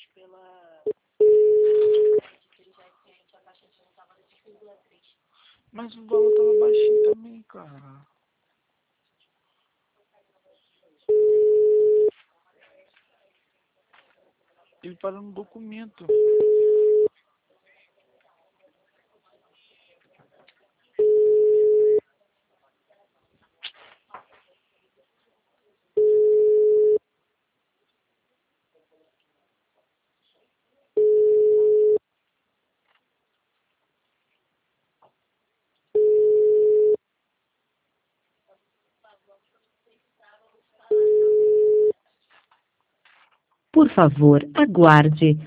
Mas o valor tava baixinho também, cara. Ele parou no documento. Por favor, aguarde.